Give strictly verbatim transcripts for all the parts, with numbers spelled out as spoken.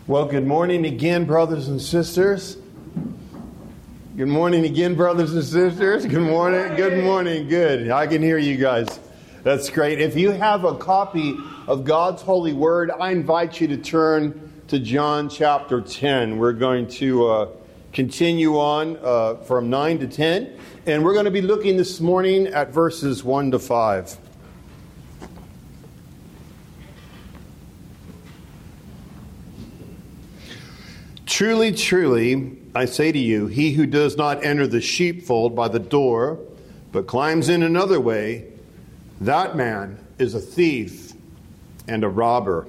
Well, good morning again, brothers and sisters. Good morning again, brothers and sisters. Good morning. Good morning. Good. I can hear you guys. That's great. If you have a copy of God's holy word, I invite you to turn to John chapter ten. We're going to uh, continue on uh, from nine to ten. And we're going to be looking this morning at verses one to five. Truly, truly, I say to you, he who does not enter the sheepfold by the door, but climbs in another way, that man is a thief and a robber.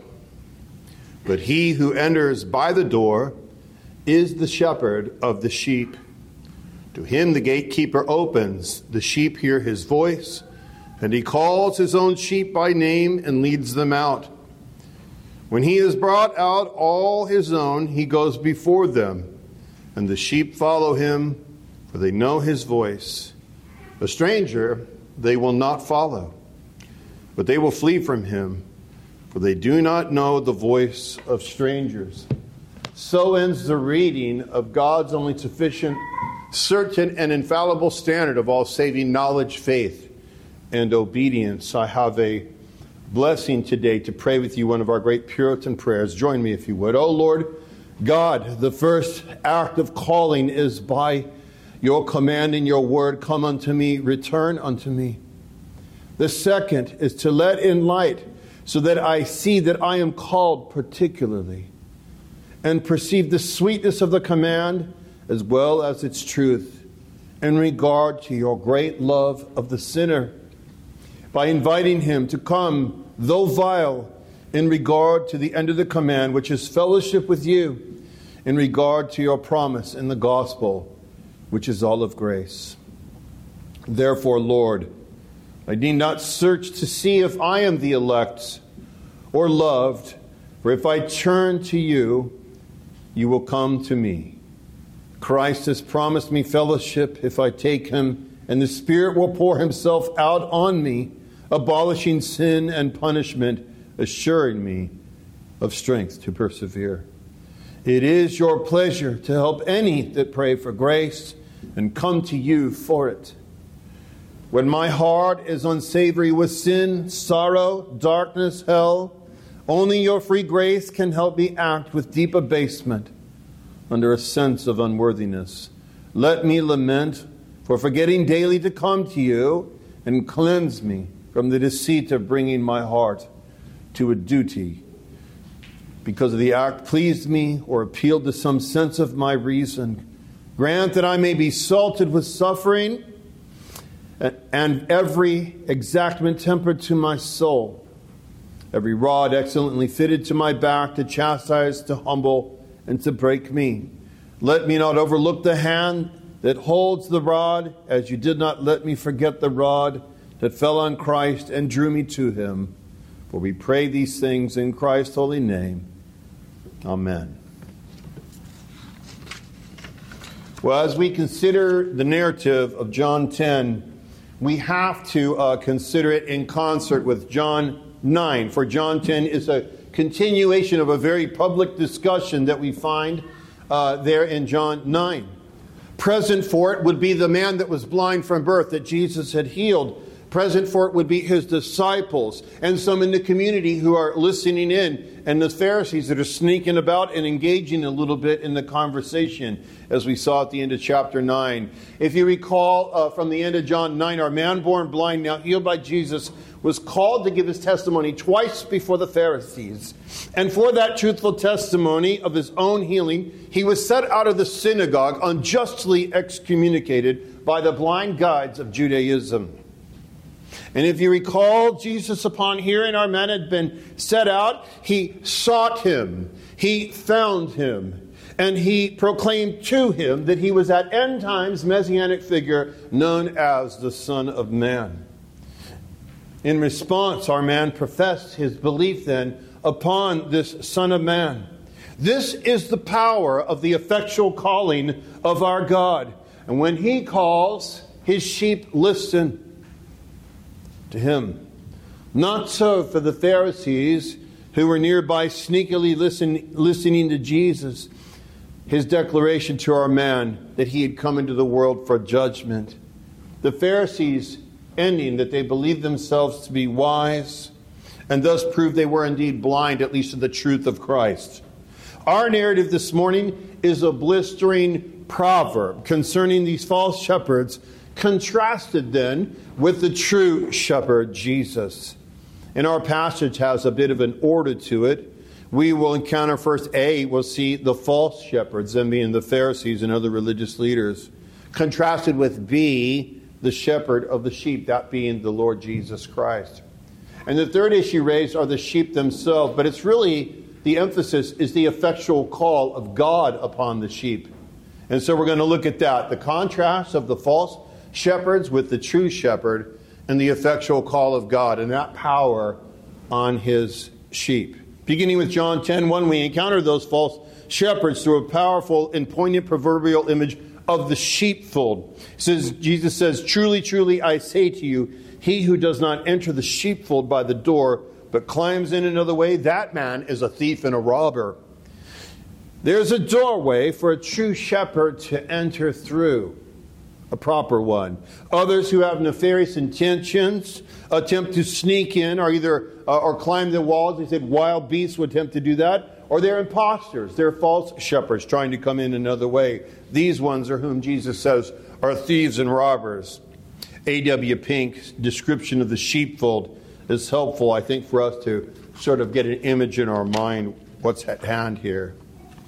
But he who enters by the door is the shepherd of the sheep. To him the gatekeeper opens, the sheep hear his voice, and he calls his own sheep by name and leads them out. When he has brought out all his own, he goes before them, and the sheep follow him, for they know his voice. A stranger they will not follow, but they will flee from him, for they do not know the voice of strangers. So ends the reading of God's only sufficient, certain, and infallible standard of all saving knowledge, faith, and obedience. I have a blessing today to pray with you one of our great Puritan prayers. Join me if you would. Oh Lord God, the first act of calling is by your command in your word, come unto me, return unto me. The second is to let in light so that I see that I am called particularly and perceive the sweetness of the command as well as its truth in regard to your great love of the sinner, by inviting him to come, though vile, in regard to the end of the command, which is fellowship with you, in regard to your promise in the gospel, which is all of grace. Therefore, Lord, I need not search to see if I am the elect or loved, for if I turn to you, you will come to me. Christ has promised me fellowship if I take him, and the Spirit will pour himself out on me, abolishing sin and punishment, assuring me of strength to persevere. It is your pleasure to help any that pray for grace and come to you for it. When my heart is unsavory with sin, sorrow, darkness, hell, only your free grace can help me act with deep abasement under a sense of unworthiness. Let me lament for forgetting daily to come to you, and cleanse me from the deceit of bringing my heart to a duty because of the act pleased me or appealed to some sense of my reason. Grant that I may be salted with suffering and every exactment tempered to my soul, every rod excellently fitted to my back to chastise, to humble, and to break me. Let me not overlook the hand that holds the rod, as you did not let me forget the rod that fell on Christ and drew me to him. For we pray these things in Christ's holy name. Amen. Well, as we consider the narrative of John ten, we have to uh, consider it in concert with John nine. For John ten is a continuation of a very public discussion that we find uh, there in John nine. Present for it would be the man that was blind from birth that Jesus had healed. Present for it would be his disciples and some in the community who are listening in, and the Pharisees that are sneaking about and engaging a little bit in the conversation, as we saw at the end of chapter nine. If you recall uh, from the end of John nine, our man born blind, now healed by Jesus, was called to give his testimony twice before the Pharisees. And for that truthful testimony of his own healing, he was set out of the synagogue, unjustly excommunicated by the blind guides of Judaism. And if you recall, Jesus, upon hearing our man had been set out, he sought him, he found him, and he proclaimed to him that he was at end times messianic figure known as the Son of Man. In response, our man professed his belief then upon this Son of Man. This is the power of the effectual calling of our God. And when he calls, his sheep listen to him. Not so for the Pharisees, who were nearby sneakily listen, listening to Jesus, his declaration to our man that he had come into the world for judgment. The Pharisees ending that they believed themselves to be wise and thus proved they were indeed blind, at least to the truth of Christ. Our narrative this morning is a blistering proverb concerning these false shepherds, contrasted then with the true shepherd, Jesus. And our passage has a bit of an order to it. We will encounter first A, we'll see the false shepherds, them being the Pharisees and other religious leaders, contrasted with B, the shepherd of the sheep, that being the Lord Jesus Christ. And the third issue raised are the sheep themselves, but it's really, the emphasis is the effectual call of God upon the sheep. And so we're going to look at that, the contrast of the false shepherds with the true shepherd and the effectual call of God and that power on his sheep. Beginning with John ten one, we encounter those false shepherds through a powerful and poignant proverbial image of the sheepfold. It says, Jesus says, "Truly, truly, I say to you, he who does not enter the sheepfold by the door, but climbs in another way, that man is a thief and a robber." There's a doorway for a true shepherd to enter through, a proper one. Others who have nefarious intentions attempt to sneak in or either uh, or climb the walls. They said wild beasts would attempt to do that. Or they're imposters. They're false shepherds trying to come in another way. These ones are whom Jesus says are thieves and robbers. A W Pink's description of the sheepfold is helpful, I think, for us to sort of get an image in our mind what's at hand here.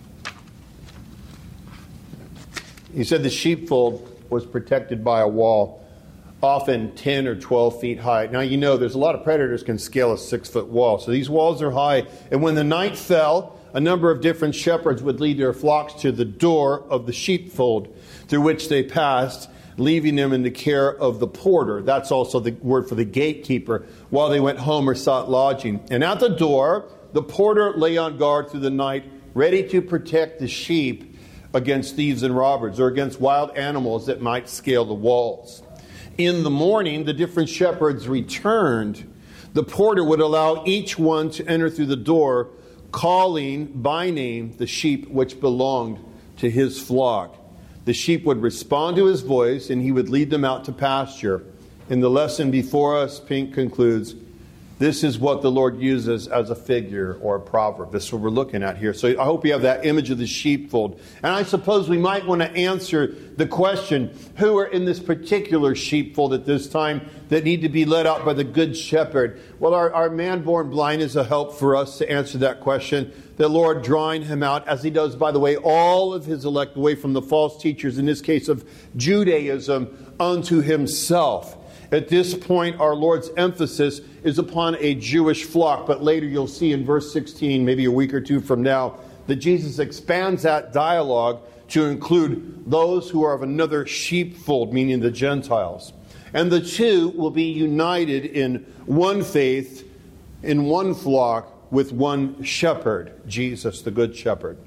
He said the sheepfold was protected by a wall, often ten or twelve feet high. Now, you know, there's a lot of predators can scale a six-foot wall. So these walls are high. And when the night fell, a number of different shepherds would lead their flocks to the door of the sheepfold through which they passed, leaving them in the care of the porter. That's also the word for the gatekeeper, while they went home or sought lodging. And at the door, the porter lay on guard through the night, ready to protect the sheep against thieves and robbers or against wild animals that might scale the walls. In the morning, the different shepherds returned. The porter would allow each one to enter through the door, calling by name the sheep which belonged to his flock. The sheep would respond to his voice, and he would lead them out to pasture. In the lesson before us, Pink concludes, this is what the Lord uses as a figure or a proverb. This is what we're looking at here. So I hope you have that image of the sheepfold. And I suppose we might want to answer the question, who are in this particular sheepfold at this time that need to be led out by the good shepherd? Well, our, our man born blind is a help for us to answer that question. The Lord drawing him out, as he does, by the way, all of his elect away from the false teachers, in this case of Judaism, unto himself. At this point, our Lord's emphasis is upon a Jewish flock. But later you'll see in verse sixteen, maybe a week or two from now, that Jesus expands that dialogue to include those who are of another sheepfold, meaning the Gentiles. And the two will be united in one faith, in one flock, with one shepherd, Jesus, the Good Shepherd.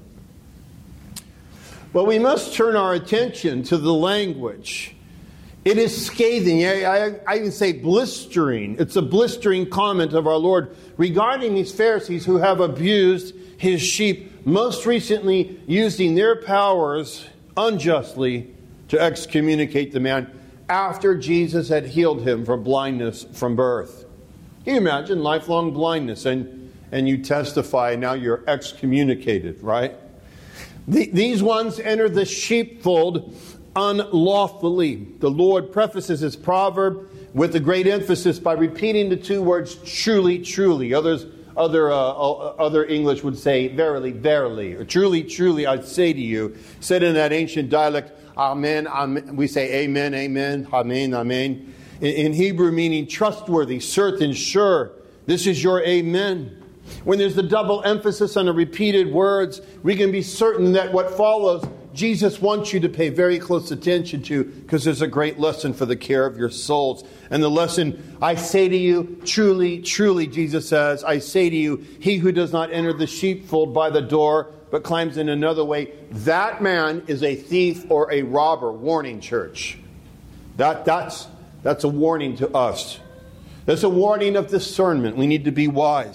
Well, we must turn our attention to the language. It is scathing. I, I, I even say blistering. It's a blistering comment of our Lord regarding these Pharisees who have abused his sheep, most recently using their powers unjustly to excommunicate the man after Jesus had healed him from blindness from birth. Can you imagine lifelong blindness and, and you testify, now you're excommunicated, right? The, these ones enter the sheepfold unlawfully. The Lord prefaces his proverb with a great emphasis by repeating the two words truly, truly. Others, other, uh, other English would say verily, verily, or truly, truly, I say to you. Said in that ancient dialect, amen, amen. We say amen, amen, amen, amen. In, in Hebrew, meaning trustworthy, certain, sure. This is your amen. When there's the double emphasis on the repeated words, we can be certain that what follows Jesus wants you to pay very close attention to, because there's a great lesson for the care of your souls. And the lesson, I say to you, truly, truly, Jesus says, I say to you, he who does not enter the sheepfold by the door, but climbs in another way, that man is a thief or a robber. Warning, church. That, that's, that's a warning to us. That's a warning of discernment. We need to be wise.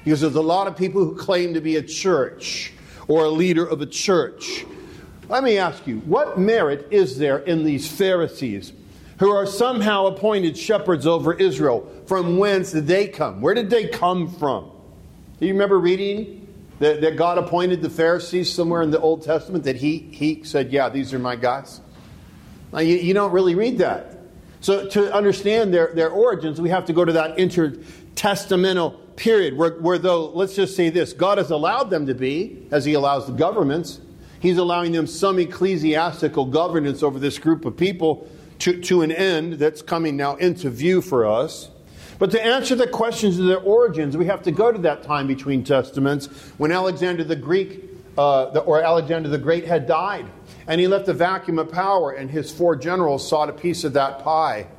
Because there's a lot of people who claim to be a church or a leader of a church. Let me ask you, what merit is there in these Pharisees who are somehow appointed shepherds over Israel? From whence did they come? Where did they come from? Do you remember reading that, that God appointed the Pharisees somewhere in the Old Testament, that he, he said, yeah, these are my guys? Now, you, you don't really read that. So to understand their, their origins, we have to go to that intertestamental period where, where though, let's just say this, God has allowed them to be, as he allows the governments, he's allowing them some ecclesiastical governance over this group of people to, to an end that's coming now into view for us. But to answer the questions of their origins, we have to go to that time between Testaments when Alexander the Greek, uh, the, or Alexander the Great had died. And he left a vacuum of power, and his four generals sought a piece of that pie.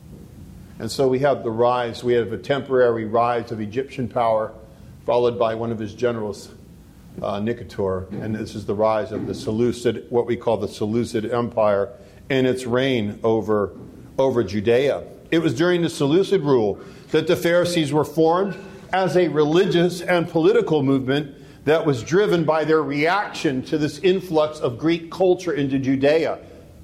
And so we have the rise, we have a temporary rise of Egyptian power, followed by one of his generals, uh, Nicator. And this is the rise of the Seleucid, what we call the Seleucid Empire, and its reign over, over Judea. It was during the Seleucid rule that the Pharisees were formed as a religious and political movement that was driven by their reaction to this influx of Greek culture into Judea.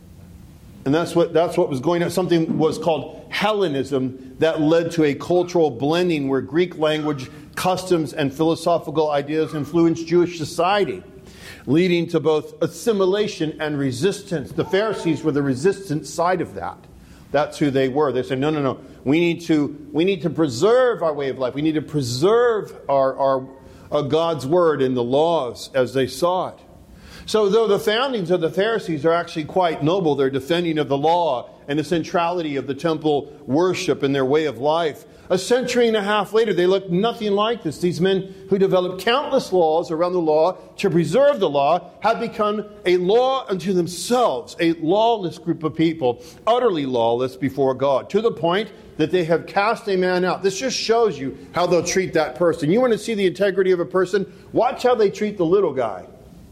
And that's what that's what was going on. Something was called Hellenism that led to a cultural blending where Greek language, customs, and philosophical ideas influenced Jewish society, leading to both assimilation and resistance. The Pharisees were the resistant side of that. That's who they were. They said, no, no, no. We need to we need to preserve our way of life. We need to preserve our, our, our God's word and the laws as they saw it. So though the foundings of the Pharisees are actually quite noble, their defending of the law and the centrality of the temple worship and their way of life, a century and a half later, they look nothing like this. These men who developed countless laws around the law to preserve the law have become a law unto themselves, a lawless group of people, utterly lawless before God, to the point that they have cast a man out. This just shows you how they'll treat that person. You want to see the integrity of a person? Watch how they treat the little guy.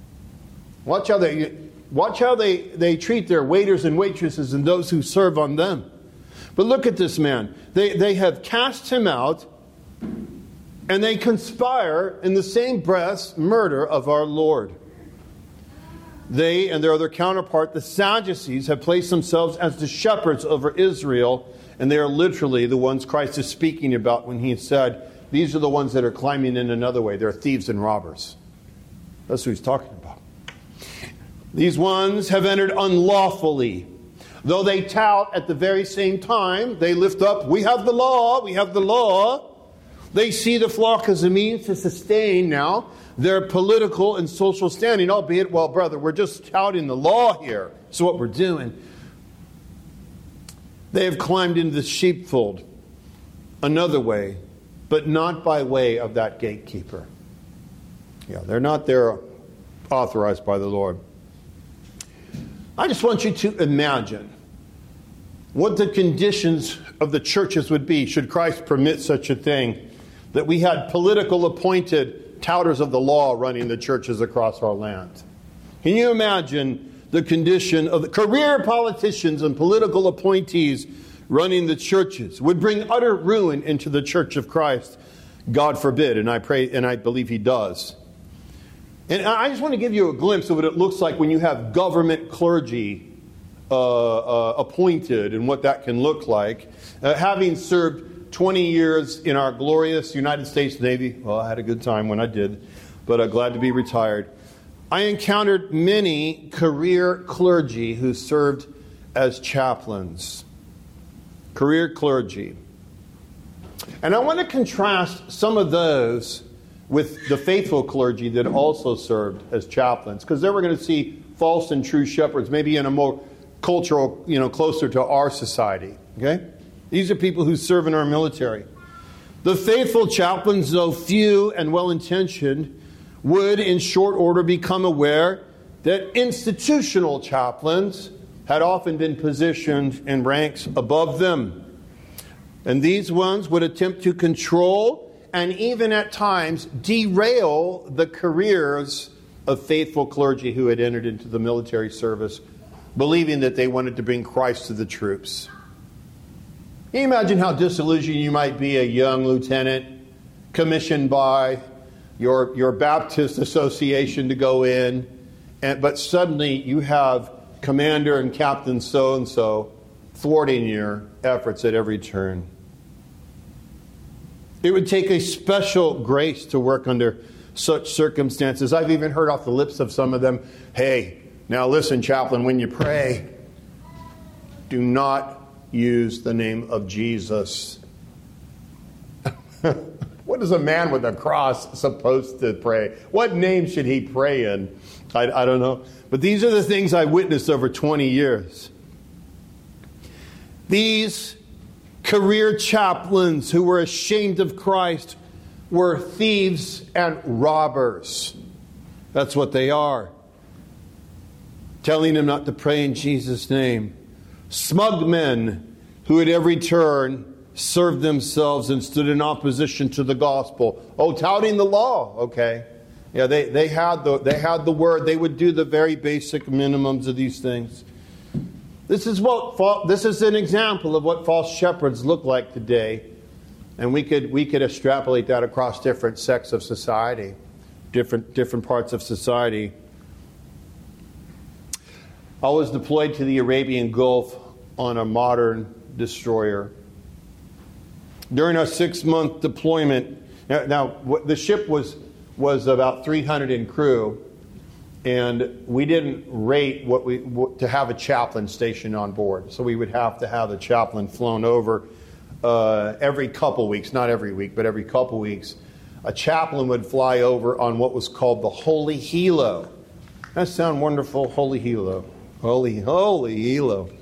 Watch how they watch how they, they treat their waiters and waitresses and those who serve on them. But look at this man. They, they have cast him out, and they conspire in the same breath murder of our Lord. They and their other counterpart, the Sadducees, have placed themselves as the shepherds over Israel, and they are literally the ones Christ is speaking about when he said, these are the ones that are climbing in another way. They're thieves and robbers. That's who he's talking about. These ones have entered unlawfully. Though they tout at the very same time, they lift up, we have the law, we have the law. They see the flock as a means to sustain now their political and social standing, albeit, well, brother, we're just touting the law here. That's what we're doing. They have climbed into the sheepfold another way, but not by way of that gatekeeper. Yeah, they're not there authorized by the Lord. I just want you to imagine what the conditions of the churches would be should Christ permit such a thing, that we had political appointed touters of the law running the churches across our land. Can you imagine the condition of the career politicians and political appointees running the churches? Would bring utter ruin into the church of Christ. God forbid, and I pray and I believe he does. And I just want to give you a glimpse of what it looks like when you have government clergy uh, uh, appointed and what that can look like. Uh, having served twenty years in our glorious United States Navy, well, I had a good time when I did, but I'm glad to be retired. I encountered many career clergy who served as chaplains. Career clergy. And I want to contrast some of those with the faithful clergy that also served as chaplains, because there we're going to see false and true shepherds, maybe in a more cultural, you know, closer to our society. Okay? These are people who serve in our military. The faithful chaplains, though few and well-intentioned, would in short order become aware that institutional chaplains had often been positioned in ranks above them. And these ones would attempt to control and even at times derail the careers of faithful clergy who had entered into the military service, believing that they wanted to bring Christ to the troops. Can you imagine how disillusioned you might be, a young lieutenant, commissioned by your, your Baptist association to go in, and, but suddenly you have Commander and Captain so-and-so thwarting your efforts at every turn. It would take a special grace to work under such circumstances. I've even heard off the lips of some of them, hey, now listen, chaplain, when you pray, do not use the name of Jesus. What is a man with a cross supposed to pray? What name should he pray in? I, I don't know. But these are the things I witnessed over twenty years. These career chaplains who were ashamed of Christ were thieves and robbers. That's what they are. Telling them not to pray in Jesus' name. Smug men who at every turn served themselves and stood in opposition to the gospel. Oh, touting the law. Okay. Yeah, they, they had the they had the word. They would do the very basic minimums of these things. This is what this is an example of what false shepherds look like today. And we could we could extrapolate that across different sects of society, different different parts of society. I was deployed to the Arabian Gulf on a modern destroyer. During our six-month deployment, now, now the ship was was about three hundred in crew, and we didn't rate what we what, to have a chaplain stationed on board. So we would have to have the chaplain flown over uh, every couple weeks, not every week, but every couple weeks. A chaplain would fly over on what was called the Holy Helo. That sounds wonderful, Holy Helo. Holy, holy Helo.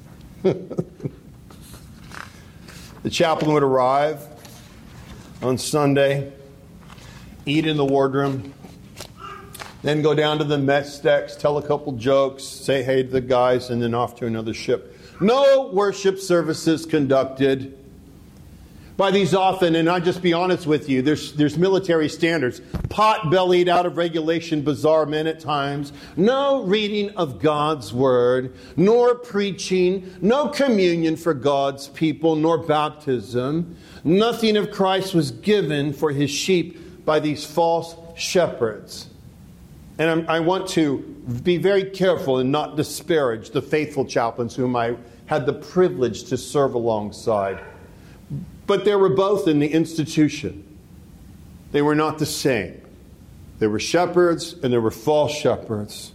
The chaplain would arrive on Sunday, eat in the wardroom, then go down to the mess decks, tell a couple jokes, say hey to the guys, and then off to another ship. No worship services conducted. By these often, and I'll just be honest with you, there's there's military standards. Pot-bellied, out of regulation, bizarre men at times. No reading of God's Word, nor preaching, no communion for God's people, nor baptism. Nothing of Christ was given for His sheep by these false shepherds. And I'm, I want to be very careful and not disparage the faithful chaplains whom I had the privilege to serve alongside. But they were both in the institution. They were not the same. There were shepherds and there were false shepherds.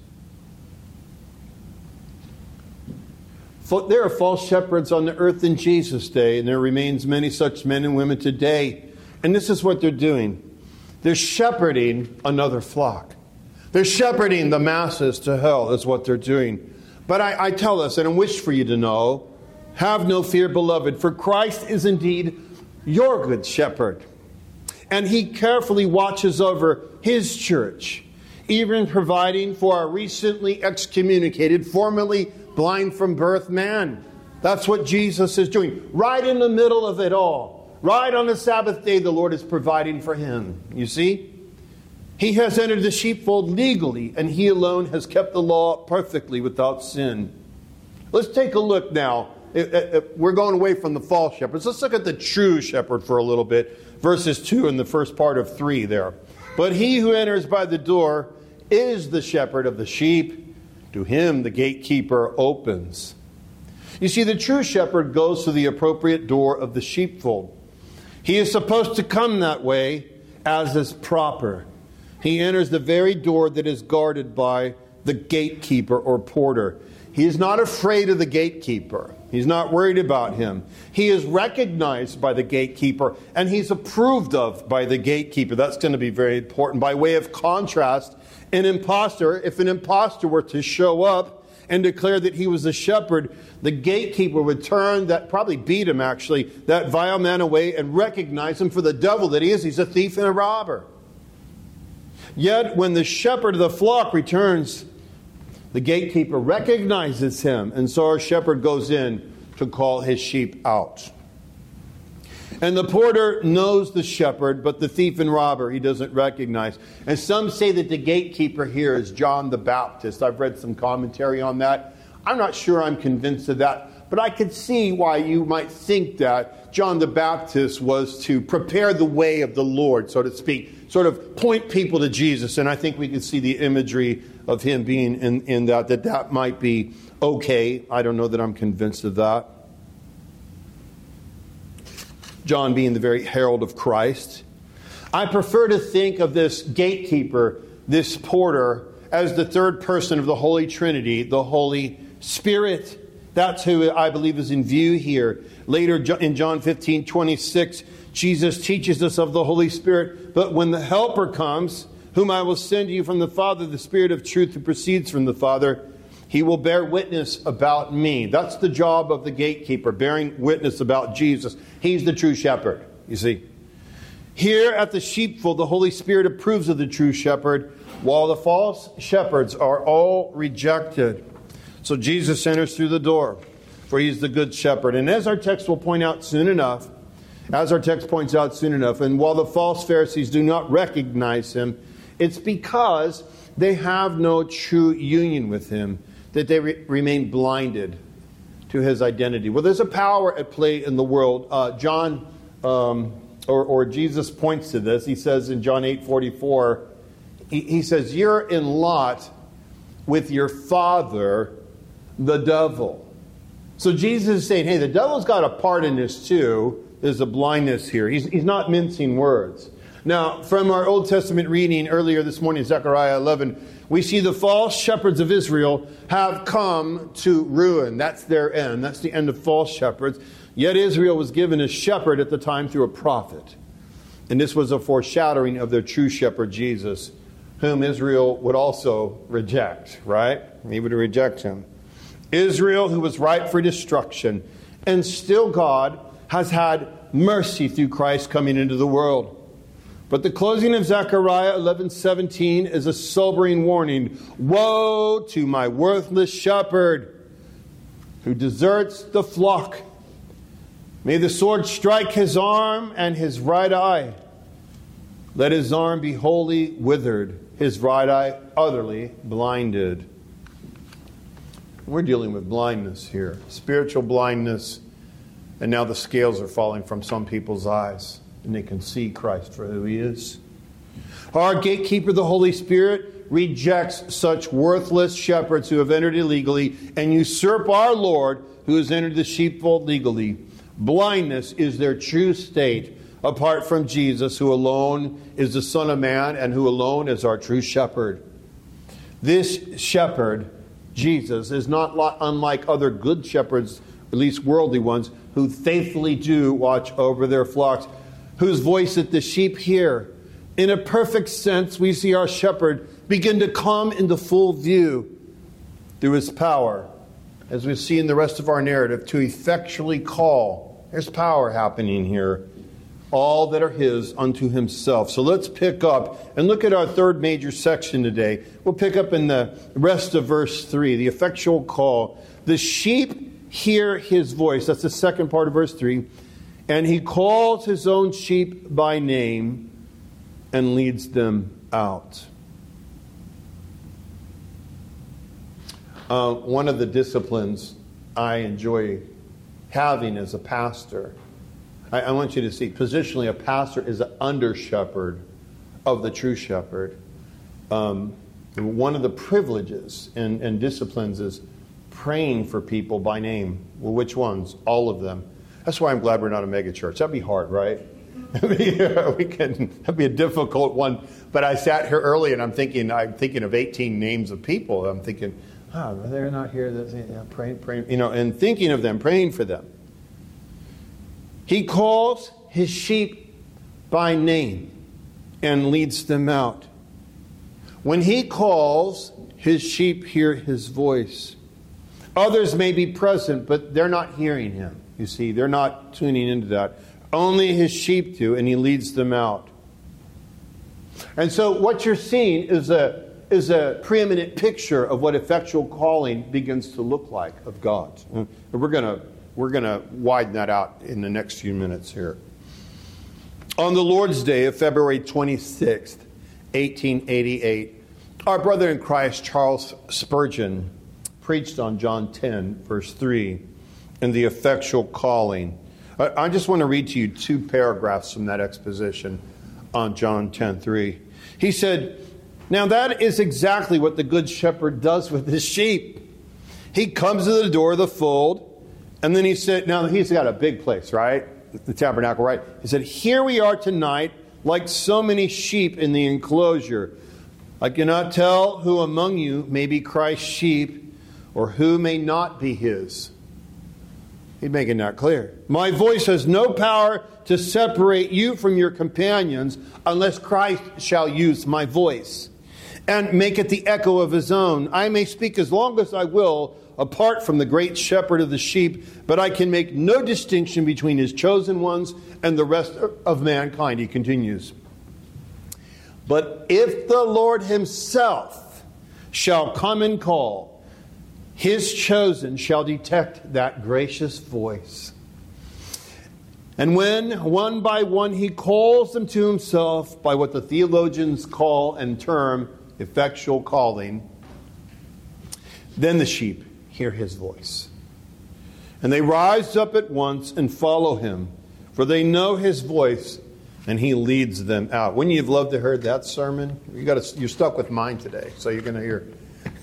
There are false shepherds on the earth in Jesus' day, and there remains many such men and women today. And this is what they're doing. They're shepherding another flock. They're shepherding the masses to hell, is what they're doing. But I, I tell us, and I wish for you to know, have no fear, beloved, for Christ is indeed your good shepherd. And He carefully watches over His church, even providing for our recently excommunicated, formerly blind from birth man. That's what Jesus is doing. Right in the middle of it all. Right on the Sabbath day, the Lord is providing for him. You see? He has entered the sheepfold legally, and He alone has kept the law perfectly without sin. Let's take a look now. We're going away from the false shepherds. Let's look at the true shepherd for a little bit. Verses two in the first part of three there. But he who enters by the door is the shepherd of the sheep. To him the gatekeeper opens. You see, the true shepherd goes to the appropriate door of the sheepfold. He is supposed to come that way as is proper. He enters the very door that is guarded by the gatekeeper or porter. He is not afraid of the gatekeeper. He's not worried about him. He is recognized by the gatekeeper, and he's approved of by the gatekeeper. That's going to be very important. By way of contrast, an impostor, if an impostor were to show up and declare that he was a shepherd, the gatekeeper would turn, that probably beat him actually, that vile man away and recognize him for the devil that he is. He's a thief and a robber. Yet when the shepherd of the flock returns, the gatekeeper recognizes him, and so our shepherd goes in to call his sheep out. And the porter knows the shepherd, but the thief and robber he doesn't recognize. And some say that the gatekeeper here is John the Baptist. I've read some commentary on that. I'm not sure I'm convinced of that. But I could see why you might think that John the Baptist was to prepare the way of the Lord, so to speak, sort of point people to Jesus. And I think we could see the imagery of him being in, in that, that that might be okay. I don't know that I'm convinced of that. John being the very herald of Christ. I prefer to think of this gatekeeper, this porter, as the third person of the Holy Trinity, the Holy Spirit. That's who I believe is in view here. Later in John fifteen twenty-six, Jesus teaches us of the Holy Spirit. But when the Helper comes, whom I will send to you from the Father, the Spirit of truth who proceeds from the Father, he will bear witness about me. That's the job of the gatekeeper, bearing witness about Jesus. He's the true shepherd, you see. Here at the sheepfold, the Holy Spirit approves of the true shepherd, while the false shepherds are all rejected. So Jesus enters through the door, for he's the good shepherd. And as our text will point out soon enough, as our text points out soon enough, and while the false Pharisees do not recognize him, it's because they have no true union with him that they re- remain blinded to his identity. Well, there's a power at play in the world. Uh, John, um, or, or Jesus points to this. He says in John eight forty-four, he, he says, you're in lot with your father, the devil. So Jesus is saying, hey, the devil's got a part in this too. There's a blindness here. He's, he's not mincing words. Now, from our Old Testament reading earlier this morning, Zechariah eleven, we see the false shepherds of Israel have come to ruin. That's their end. That's the end of false shepherds. Yet Israel was given a shepherd at the time through a prophet. And this was a foreshadowing of their true shepherd, Jesus, whom Israel would also reject, right? He would reject him. Israel, who was ripe for destruction. And still God has had mercy through Christ coming into the world. But the closing of Zechariah eleven seventeen is a sobering warning. Woe to my worthless shepherd who deserts the flock. May the sword strike his arm and his right eye. Let his arm be wholly withered, his right eye utterly blinded. We're dealing with blindness here, spiritual blindness, and now the scales are falling from some people's eyes. And they can see Christ for who he is. Our gatekeeper, the Holy Spirit, rejects such worthless shepherds who have entered illegally and usurp our Lord who has entered the sheepfold legally. Blindness is their true state apart from Jesus, who alone is the Son of Man and who alone is our true shepherd. This shepherd, Jesus, is not unlike other good shepherds, at least worldly ones, who faithfully do watch over their flocks, whose voice that the sheep hear. In a perfect sense, we see our shepherd begin to come into full view through his power, as we see in the rest of our narrative, to effectually call. There's power happening here. All that are his unto himself. So let's pick up and look at our third major section today. We'll pick up in the rest of verse three, the effectual call. The sheep hear his voice. That's the second part of verse three. And he calls his own sheep by name and leads them out. Uh, one of the disciplines I enjoy having as a pastor, I, I want you to see, positionally, a pastor is an under-shepherd of the true shepherd. Um, one of the privileges and, and disciplines is praying for people by name. Well, which ones? All of them. That's why I'm glad we're not a mega church. That'd be hard, right? we can. That'd be a difficult one. But I sat here early and I'm thinking. I'm thinking of eighteen names of people. I'm thinking, oh, they're not here. Yeah, praying, praying, you know, and thinking of them, praying for them. He calls his sheep by name and leads them out. When he calls, his sheep hear his voice. Others may be present, but they're not hearing him. You see, they're not tuning into that. Only his sheep do, and he leads them out. And so what you're seeing is a, is a preeminent picture of what effectual calling begins to look like of God. And we're going to we're going to widen that out in the next few minutes here. On the Lord's Day of February twenty-sixth, eighteen eighty-eight, our brother in Christ, Charles Spurgeon, preached on John ten, verse three. and the effectual calling. I, I just want to read to you two paragraphs from that exposition on John ten three. He said, now that is exactly what the good shepherd does with his sheep. He comes to the door of the fold, and then he said, now he's got a big place, right? The tabernacle, right? He said, here we are tonight, like so many sheep in the enclosure. I cannot tell who among you may be Christ's sheep, or who may not be his. He's making that clear. My voice has no power to separate you from your companions unless Christ shall use my voice and make it the echo of his own. I may speak as long as I will apart from the great shepherd of the sheep, but I can make no distinction between his chosen ones and the rest of mankind. He continues. But if the Lord himself shall come and call, his chosen shall detect that gracious voice. And when one by one he calls them to himself by what the theologians call and term effectual calling, then the sheep hear his voice. And they rise up at once and follow him, for they know his voice, and he leads them out. Wouldn't you have loved to have heard that sermon? You got to, you're stuck with mine today, so you're going to hear.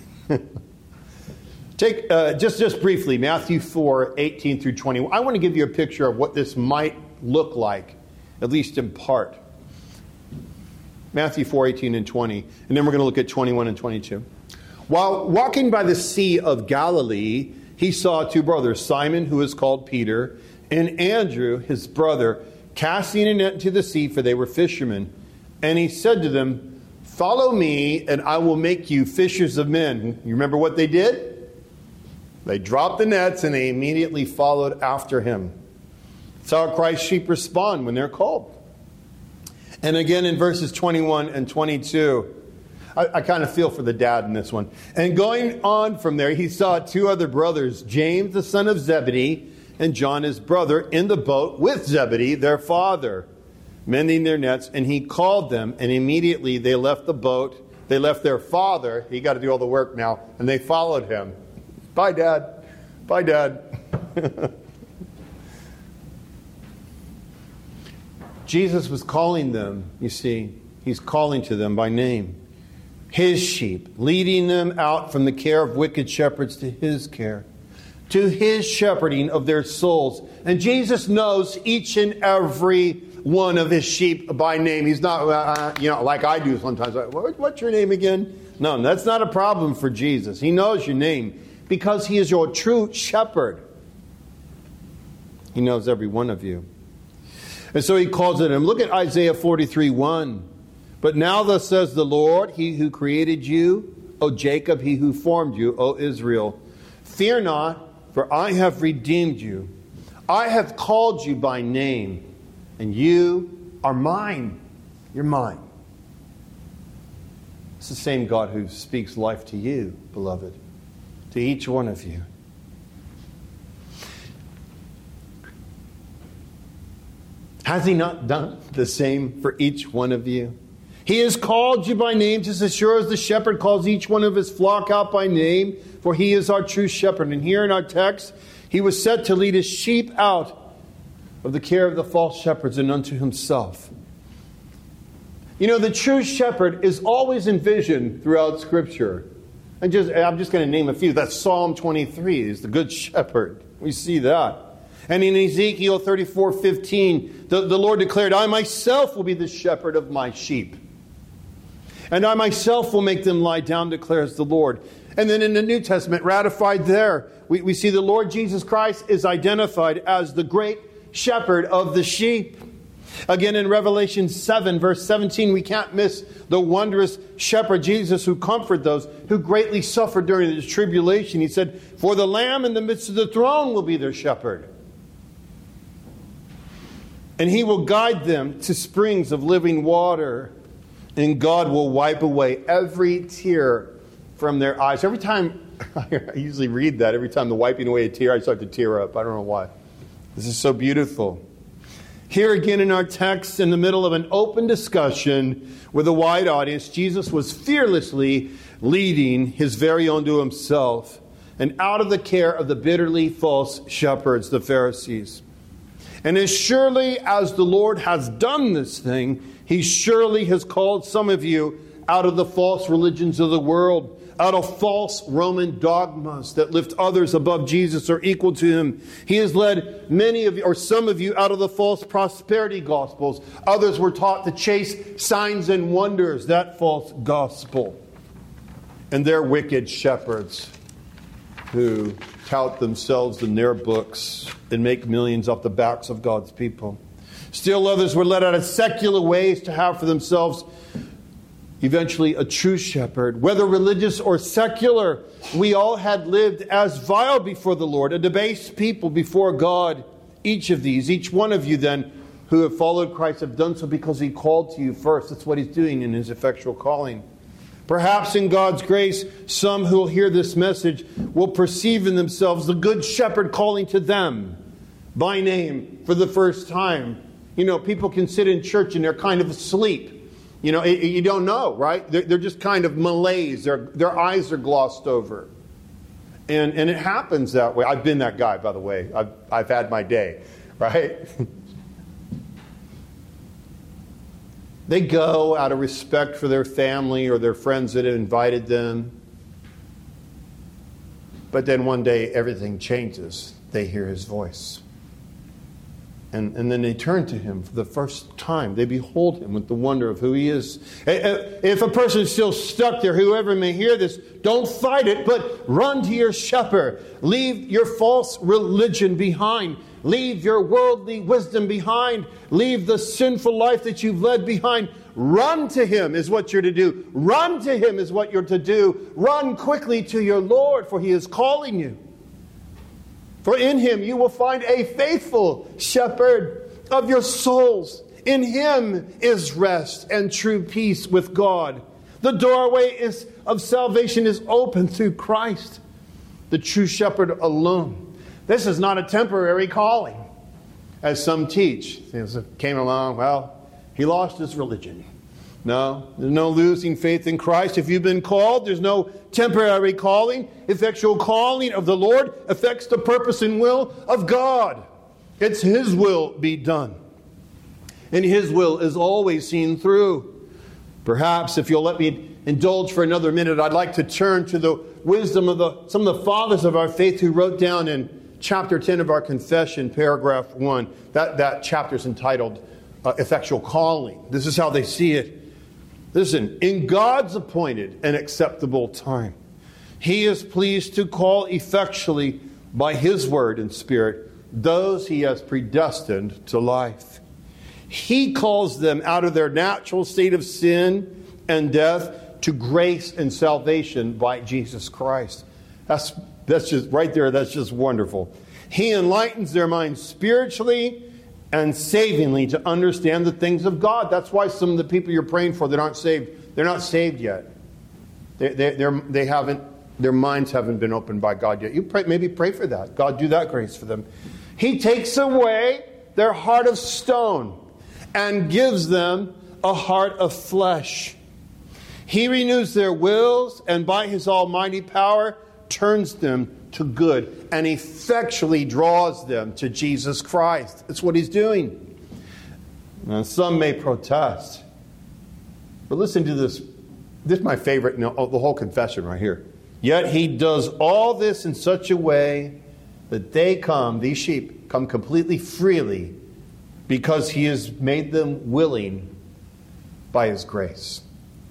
Take uh, just just briefly Matthew four eighteen through twenty. I want to give you a picture of what this might look like, at least in part. Matthew four eighteen and twenty, and then we're going to look at twenty-one and twenty-two. While walking by the Sea of Galilee, he saw two brothers, Simon, who is called Peter, and Andrew, his brother, casting a net into the sea, for they were fishermen. And he said to them, follow me, and I will make you fishers of men. You remember what they did? They dropped the nets, and they immediately followed after him. That's how Christ's sheep respond when they're called. And again in verses twenty-one and twenty-two, I, I kind of feel for the dad in this one. And going on from there, he saw two other brothers, James the son of Zebedee, and John his brother, in the boat with Zebedee, their father, mending their nets. And he called them, and immediately they left the boat. They left their father. He got to do all the work now. And they followed him. Bye, Dad. Bye, Dad. Jesus was calling them, you see. He's calling to them by name. His sheep, leading them out from the care of wicked shepherds to his care, to his shepherding of their souls. And Jesus knows each and every one of his sheep by name. He's not, uh, you know, like I do sometimes. What's your name again? No, that's not a problem for Jesus. He knows your name because he is your true shepherd. He knows every one of you. And so he calls it him. Look at Isaiah forty-three one. But now thus says the Lord, he who created you, O Jacob, he who formed you, O Israel. Fear not, for I have redeemed you. I have called you by name, and you are mine. You're mine. It's the same God who speaks life to you, beloved, to each one of you. Has he not done the same for each one of you? He has called you by name, just as sure as the shepherd calls each one of his flock out by name, for he is our true shepherd. And here in our text, he was set to lead his sheep out of the care of the false shepherds and unto himself. You know, the true shepherd is always envisioned throughout Scripture. And just, I'm just going to name a few. That's Psalm twenty-three, is the good shepherd. We see that. And in Ezekiel thirty-four fifteen, the, the Lord declared, I myself will be the shepherd of my sheep. And I myself will make them lie down, declares the Lord. And then in the New Testament, ratified there, we, we see the Lord Jesus Christ is identified as the great shepherd of the sheep. Again, in Revelation seven, verse seventeen, we can't miss the wondrous shepherd Jesus who comforted those who greatly suffered during the tribulation. He said, for the Lamb in the midst of the throne will be their shepherd. And he will guide them to springs of living water. And God will wipe away every tear from their eyes. Every time, I usually read that, every time the wiping away a tear, I start to tear up. I don't know why. This is so beautiful. Here again in our text, in the middle of an open discussion with a wide audience, Jesus was fearlessly leading his very own to himself. and out of the care of the bitterly false shepherds, the Pharisees. And as surely as the Lord has done this thing, He surely has called some of you out of the false religions of the world, out of false Roman dogmas that lift others above Jesus or equal to Him. He has led many of you, or some of you, out of the false prosperity gospels. Others were taught to chase signs and wonders, that false gospel. And they're wicked shepherds who tout themselves in their books and make millions off the backs of God's people. Still others were led out of secular ways to have for themselves eventually a true shepherd. Whether religious or secular, we all had lived as vile before the Lord, a debased people before God. Each of these, each one of you then, who have followed Christ, have done so because He called to you first. That's what He's doing in His effectual calling. Perhaps in God's grace, some who will hear this message will perceive in themselves the good shepherd calling to them by name for the first time. You know, people can sit in church and they're kind of asleep. You know, you don't know, right? They're, they're just kind of malaise. Their, their eyes are glossed over. And, and it happens that way. I've been that guy, by the way. I've, I've had my day, right? They go out of respect for their family or their friends that have invited them. But then one day everything changes. They hear His voice. And, and then they turn to Him for the first time. They behold Him with the wonder of who He is. If a person is still stuck there, whoever may hear this, don't fight it, but run to your shepherd. Leave your false religion behind. Leave your worldly wisdom behind. Leave the sinful life that you've led behind. Run to Him is what you're to do. Run to Him is what you're to do. Run quickly to your Lord, for He is calling you. For in Him you will find a faithful shepherd of your souls. In Him is rest and true peace with God. The doorway is, of salvation is open through Christ, the true shepherd alone. This is not a temporary calling, as some teach. It came along, well, he lost his religion. No, there's no losing faith in Christ. If you've been called, there's no temporary calling. Effectual calling of the Lord affects the purpose and will of God. It's His will be done. And His will is always seen through. Perhaps, if you'll let me indulge for another minute, I'd like to turn to the wisdom of the some of the fathers of our faith who wrote down in chapter ten of our confession, paragraph one. That, that chapter is entitled uh, Effectual Calling. This is how they see it. Listen, in God's appointed and acceptable time, He is pleased to call effectually by His word and Spirit those He has predestined to life. He calls them out of their natural state of sin and death to grace and salvation by Jesus Christ. That's That's just right there. That's just wonderful. He enlightens their minds spiritually and savingly to understand the things of God. That's why some of the people you're praying for that aren't saved, they're not saved yet. They, they, they're, they haven't, their minds haven't been opened by God yet. You pray, maybe pray for that. God, do that grace for them. He takes away their heart of stone and gives them a heart of flesh. He renews their wills and by His almighty power turns them to good and effectually draws them to Jesus Christ. That's what He's doing. Now, some may protest. But listen to this. This is my favorite, you know, the whole confession right here. Yet He does all this in such a way that they come, these sheep, come completely freely because He has made them willing by His grace.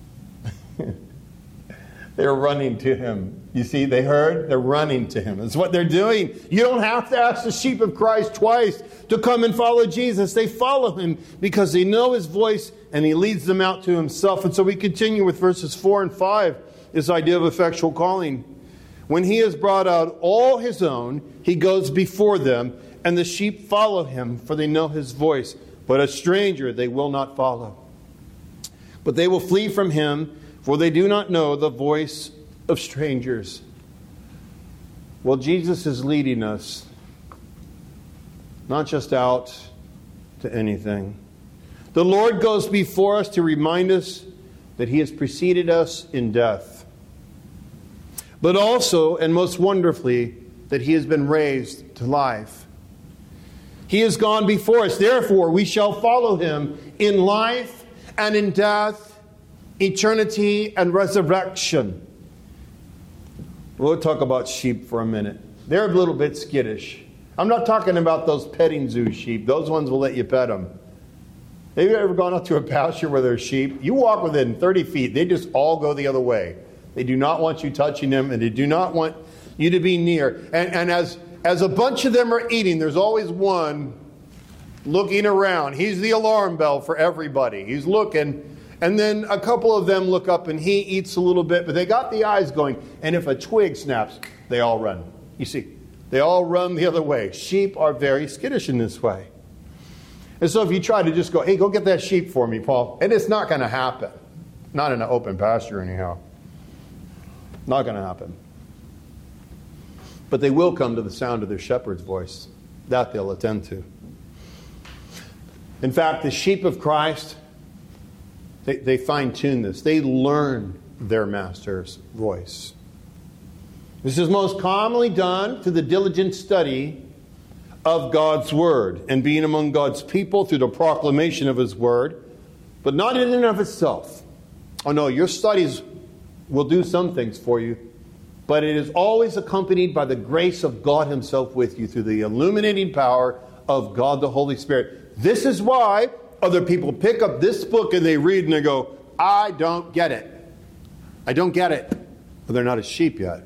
They're running to Him. You see, they heard? They're running to Him. That's what they're doing. You don't have to ask the sheep of Christ twice to come and follow Jesus. They follow Him because they know His voice and He leads them out to Himself. And so we continue with verses four and five, this idea of effectual calling. When He has brought out all His own, He goes before them, and the sheep follow Him, for they know His voice. But a stranger they will not follow. But they will flee from Him, for they do not know the voice of strangers. Well, Jesus is leading us not just out to anything. The Lord goes before us to remind us that He has preceded us in death. but also, and most wonderfully, that he has been raised to life. He has gone before us. Therefore, we shall follow him in life and in death, eternity and resurrection. We'll talk about sheep for a minute. They're a little bit skittish. I'm not talking about those petting zoo sheep. Those ones will let you pet them. Have you ever gone up to a pasture where there's sheep? You walk within thirty feet. They just all go the other way. They do not want you touching them, and they do not want you to be near. And, and as, as a bunch of them are eating, there's always one looking around. He's the alarm bell for everybody. He's looking. And then a couple of them look up, and he eats a little bit, but they got the eyes going. And if a twig snaps, they all run. You see, they all run the other way. Sheep are very skittish in this way. And so if you try to just go, hey, go get that sheep for me, Paul, and it's not going to happen. Not in an open pasture anyhow. Not going to happen. But they will come to the sound of their shepherd's voice. That they'll attend to. In fact, the sheep of Christ, they, they fine-tune this. They learn their master's voice. This is most commonly done through the diligent study of God's Word and being among God's people through the proclamation of His Word, but not in and of itself. Oh no, your studies will do some things for you, but it is always accompanied by the grace of God Himself with you through the illuminating power of God the Holy Spirit. This is why other people pick up this book and they read and they go, I don't get it. I don't get it. Well, they're not a sheep yet.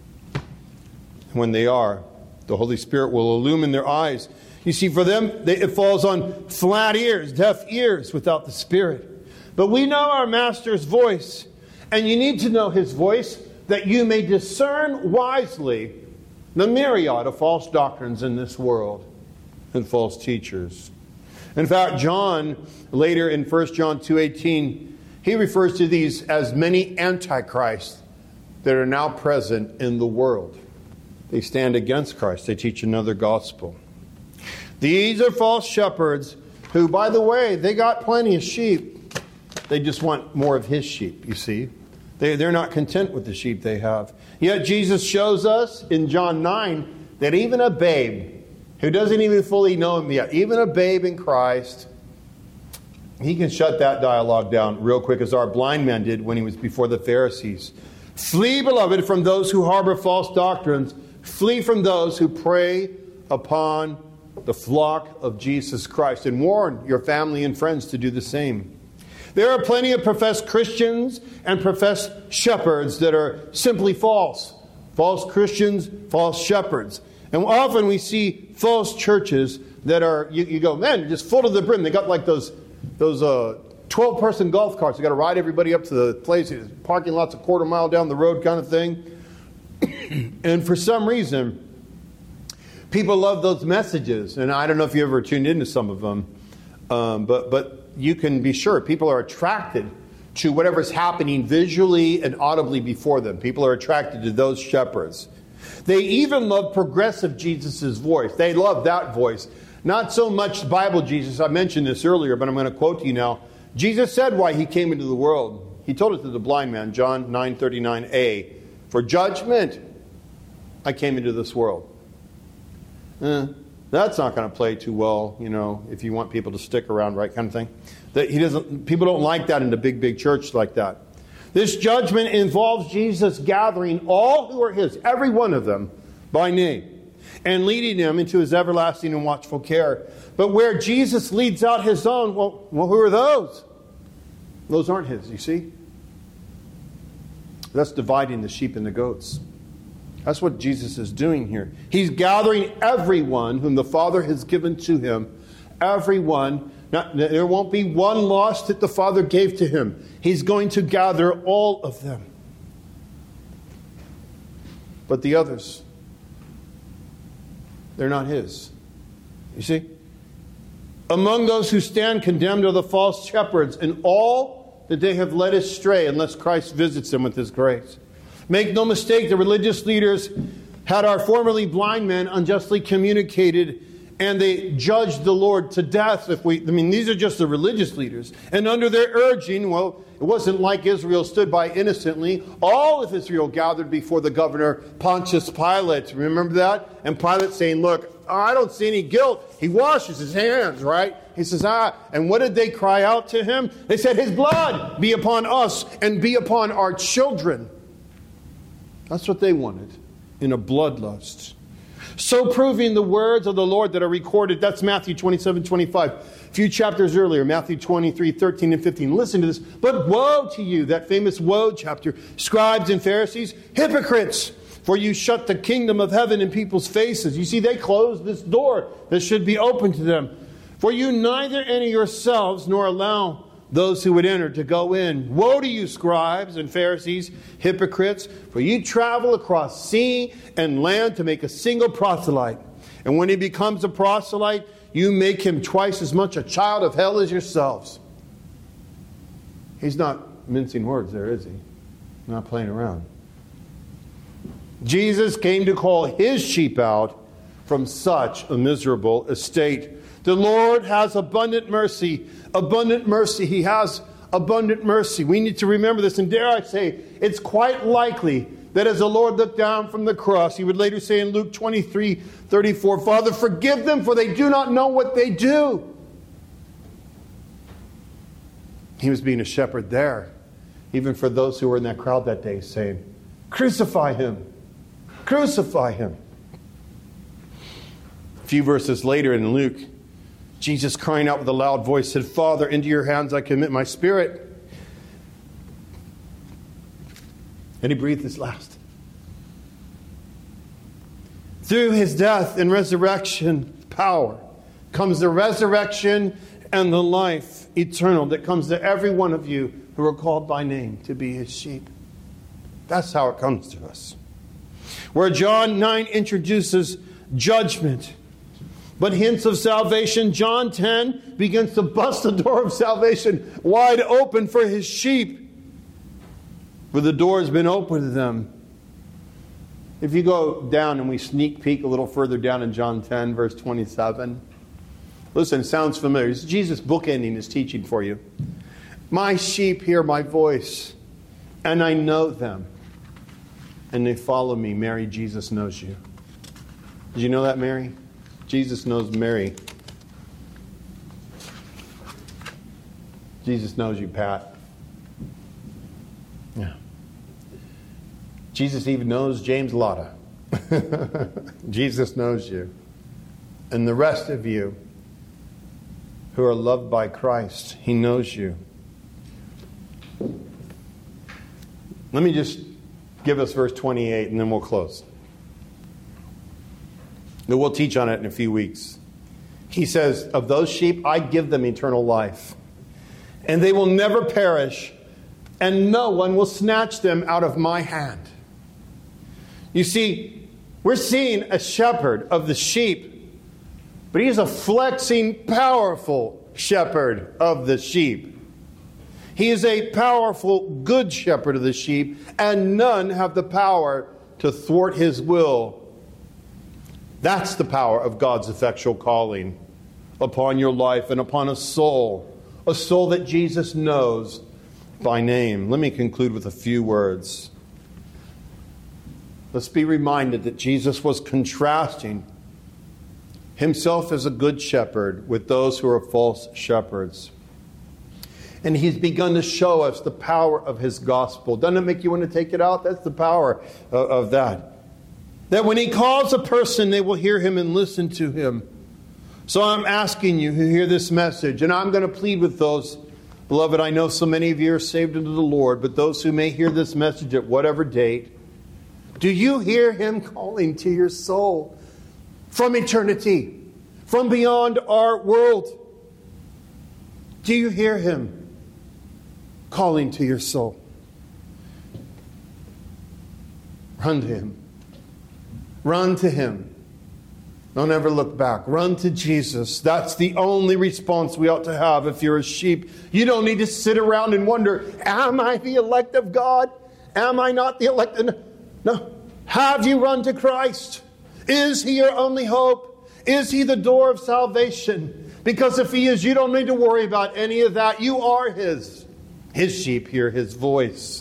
When they are, the Holy Spirit will illumine their eyes. You see, for them, they, it falls on flat ears, deaf ears without the Spirit. But we know our Master's voice, and you need to know His voice that you may discern wisely the myriad of false doctrines in this world and false teachers. In fact, John, later in First John two eighteen, he refers to these as many antichrists that are now present in the world. They stand against Christ. They teach another gospel. These are false shepherds who, by the way, they got plenty of sheep. They just want more of His sheep, you see. They, they're not content with the sheep they have. Yet Jesus shows us in John nine that even a babe who doesn't even fully know Him yet, even a babe in Christ, he can shut that dialogue down real quick, as our blind man did when he was before the Pharisees. Flee, beloved, from those who harbor false doctrines. Flee from those who prey upon the flock of Jesus Christ, and warn your family and friends to do the same. There are plenty of professed Christians and professed shepherds that are simply false. False Christians, false shepherds. And often we see false churches that are, you, you go, man, they're just full to the brim. They got like those those uh, twelve-person golf carts. They got to ride everybody up to the place. Parking lot's a quarter mile down the road kind of thing. And for some reason, people love those messages. And I don't know if you ever tuned into some of them, um, but but you can be sure people are attracted to whatever's happening visually and audibly before them. People are attracted to those shepherds. They even love progressive Jesus' voice. They love that voice. Not so much Bible Jesus. I mentioned this earlier, but I'm going to quote to you now. Jesus said why He came into the world. He told it to the blind man, John nine thirty-nine a. For judgment, I came into this world. Eh, that's not going to play too well, you know, if you want people to stick around, right, kind of thing. That he doesn't. People don't like that in the big, big church like that. This judgment involves Jesus gathering all who are His, every one of them, by name, and leading them into His everlasting and watchful care. But where Jesus leads out His own, well, well who are those? Those aren't His, you see. That's dividing the sheep and the goats. That's what Jesus is doing here. He's gathering everyone whom the Father has given to Him. Everyone. Not, there won't be one lost that the Father gave to Him. He's going to gather all of them. But the others, they're not His. You see? Among those who stand condemned are the false shepherds, and all that they have led astray unless Christ visits them with His grace. Make no mistake, the religious leaders had our formerly blind men unjustly communicated and they judged the Lord to death. If we, I mean, these are just the religious leaders. And under their urging, well, it wasn't like Israel stood by innocently. All of Israel gathered before the governor Pontius Pilate. Remember that? And Pilate saying, look, I don't see any guilt. He washes his hands, right? He says, ah. And what did they cry out to him? They said, his blood be upon us and be upon our children. That's what they wanted in a bloodlust. So proving the words of the Lord that are recorded. That's Matthew twenty-seven, twenty-five. A few chapters earlier, Matthew twenty-three, thirteen and fifteen. Listen to this. But woe to you, that famous woe chapter. Scribes and Pharisees, hypocrites, for you shut the kingdom of heaven in people's faces. You see, they closed this door that should be open to them. For you neither enter yourselves nor allow those who would enter to go in. Woe to you, scribes and Pharisees, hypocrites, for you travel across sea and land to make a single proselyte. And when he becomes a proselyte, you make him twice as much a child of hell as yourselves. He's not mincing words there, is he? Not playing around. Jesus came to call his sheep out from such a miserable estate. The Lord has abundant mercy. Abundant mercy. He has abundant mercy. We need to remember this. And dare I say, it's quite likely that as the Lord looked down from the cross, he would later say in Luke twenty-three, thirty-four, Father, forgive them, for they do not know what they do. He was being a shepherd there, even for those who were in that crowd that day, saying, crucify him. Crucify him. A few verses later in Luke, Jesus, crying out with a loud voice, said, Father, into your hands I commit my spirit. And he breathed his last. Through his death and resurrection power comes the resurrection and the life eternal that comes to every one of you who are called by name to be his sheep. That's how it comes to us. Where John nine introduces judgment, but hints of salvation, John ten begins to bust the door of salvation wide open for his sheep. For the door has been opened to them. If you go down and we sneak peek a little further down in John ten, verse twenty-seven. Listen, it sounds familiar. It's Jesus bookending his teaching for you. My sheep hear my voice, and I know them, and they follow me. Mary, Jesus knows you. Did you know that, Mary? Jesus knows Mary. Jesus knows you, Pat. Yeah. Jesus even knows James Lotta. Jesus knows you. And the rest of you who are loved by Christ, he knows you. Let me just give us verse twenty-eight and then we'll close. And we'll teach on it in a few weeks. He says, of those sheep, I give them eternal life. And they will never perish, and no one will snatch them out of my hand. You see, we're seeing a shepherd of the sheep, but he's a flexing, powerful shepherd of the sheep. He is a powerful, good shepherd of the sheep, and none have the power to thwart his will. That's the power of God's effectual calling upon your life and upon a soul. A soul that Jesus knows by name. Let me conclude with a few words. Let's be reminded that Jesus was contrasting himself as a good shepherd with those who are false shepherds. And he's begun to show us the power of his gospel. Doesn't it make you want to take it out? That's the power of, of that. That when he calls a person, they will hear him and listen to him. So I'm asking you who hear this message, and I'm going to plead with those, beloved, I know so many of you are saved into the Lord, but those who may hear this message at whatever date, do you hear him calling to your soul from eternity, from beyond our world? Do you hear him calling to your soul? Run to him. Run to him. Don't ever look back. Run to Jesus. That's the only response we ought to have if you're a sheep. You don't need to sit around and wonder, am I the elect of God? Am I not the elect? No. Have you run to Christ? Is he your only hope? Is He the door of salvation? Because if He is, you don't need to worry about any of that. You are His. His sheep hear His voice.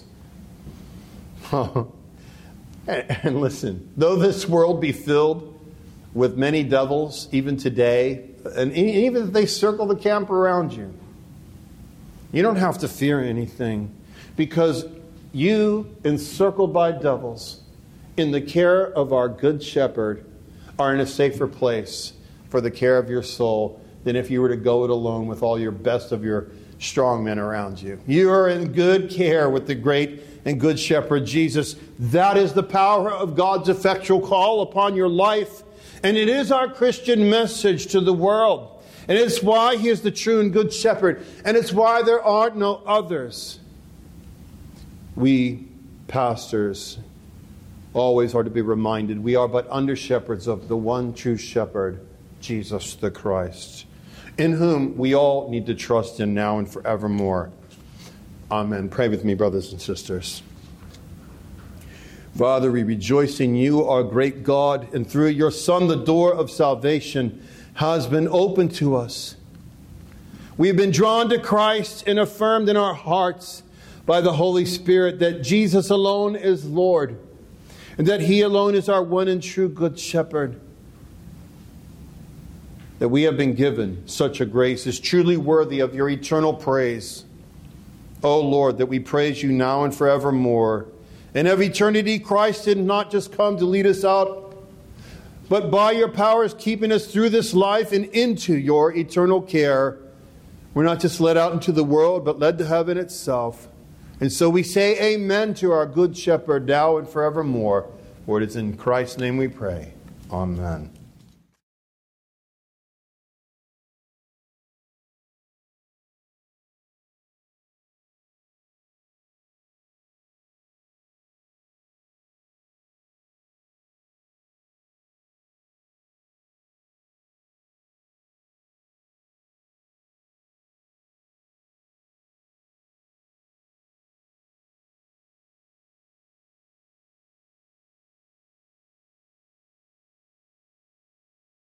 And listen, though this world be filled with many devils, even today, and even if they circle the camp around you, you don't have to fear anything, because you, encircled by devils, in the care of our good shepherd, are in a safer place for the care of your soul than if you were to go it alone with all your best of your strong men around you. You are in good care with the great and good shepherd Jesus. That is the power of God's effectual call upon your life. And it is our Christian message to the world. And it's why He is the true and good shepherd. And it's why there are no others. We pastors always are to be reminded we are but under shepherds of the one true shepherd, Jesus the Christ, in whom we all need to trust in now and forevermore. Amen. Pray with me, brothers and sisters. Father, we rejoice in You, our great God, and through Your Son, the door of salvation has been opened to us. We've been drawn to Christ and affirmed in our hearts by the Holy Spirit that Jesus alone is Lord, and that He alone is our one and true good shepherd. That we have been given such a grace is truly worthy of Your eternal praise. O Lord, that we praise You now and forevermore. And of eternity, Christ did not just come to lead us out, but by Your powers keeping us through this life and into Your eternal care. We're not just led out into the world, but led to heaven itself. And so we say amen to our good shepherd now and forevermore. For it is in Christ's name we pray. Amen.